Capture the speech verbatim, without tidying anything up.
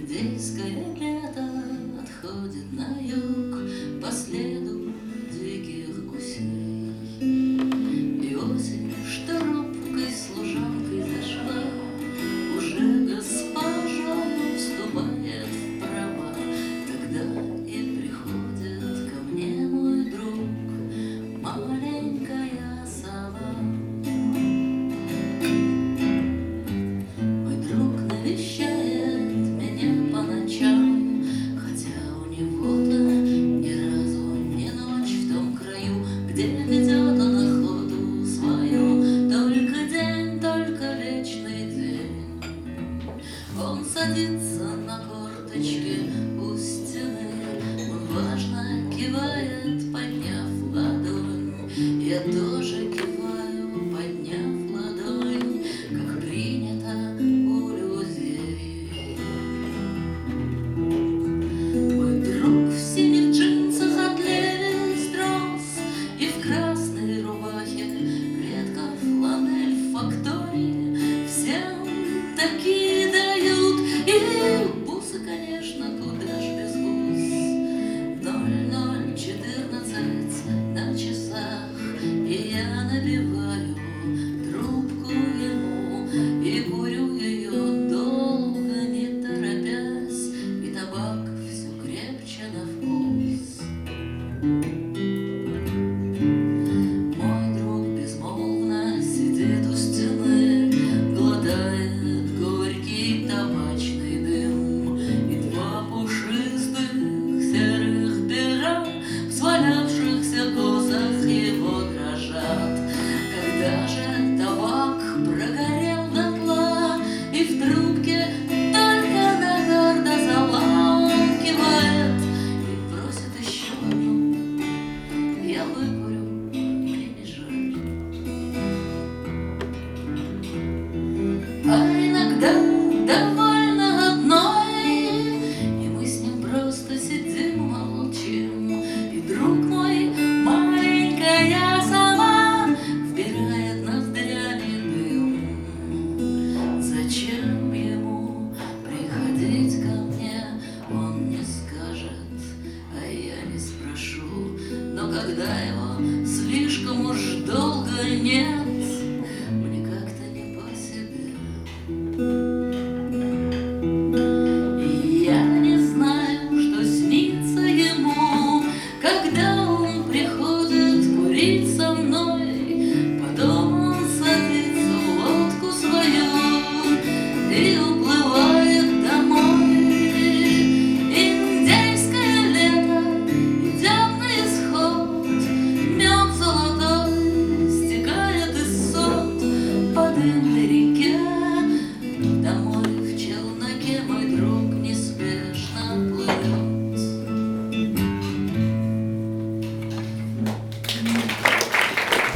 Индейское лето отходит на юг по следу диких гусей. И осень, что робкой служанкой зашла, уже госпожа вступает в права. Тогда и приходит ко мне мой друг, маленькая сова. Мой друг навещает меня по ночам, хотя у него-то ни разу не ночь в том краю, где ведет он охоту свою. Только день, только вечный день. Он садится на корточки у стены, он важно кивает, подняв ладонь. Я тоже киваю, подняв ладонь, как принято у людей. Мой друг в синих джинсах от Леви-Стросс и в красной рубахе, клетка, фланель в фактории, всем такие дают. И бусы, конечно, куда ж без бус. Ноль ноль четырнадцать на часах, и я набиваю трубку ему и курю ее долго, не торопясь, и табак все крепче на вкус. Мой друг безмолвно сидит у стены, глотает горький табачный